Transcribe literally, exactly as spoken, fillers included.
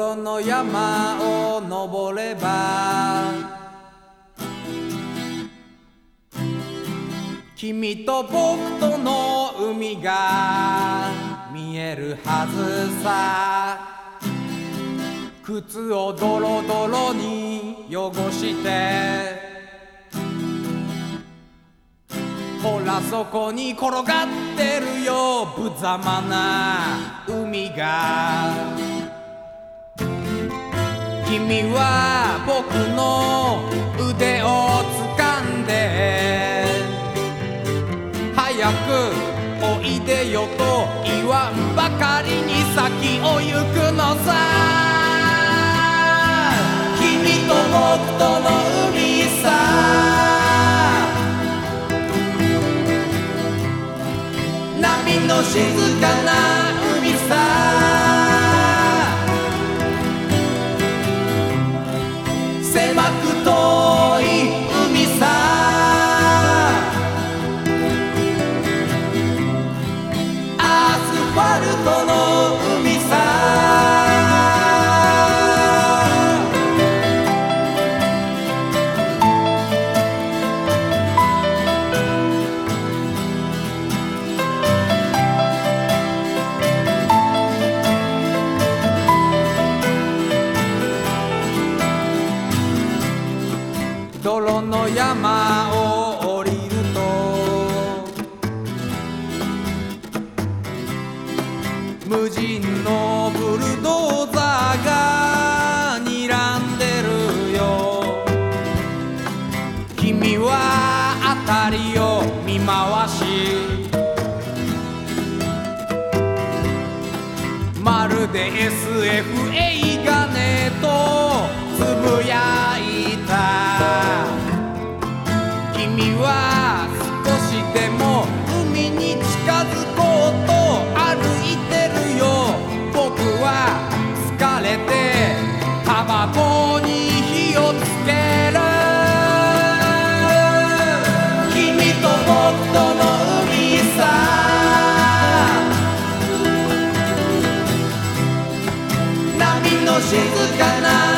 泥の山を登れば君と僕との海が見えるはずさ。靴をドロドロに汚してほらそこに転がってるよ無様な海が。君は僕の腕を掴んで早くおいでよと言わんばかりに先を行くのさ。君と僕との海さ。波の静かな海さ。狭く遠い海さ。アスファルトの海さ。泥の山を降りると無人のブルドーザーが睨んでるよ。君は辺りを見回しまるで エスエフ 映画ねとつぶやいた。君は少しでも海に近づこうと歩いてるよ。僕は疲れてタバコに火をつける。君と僕との海さ。波の静かな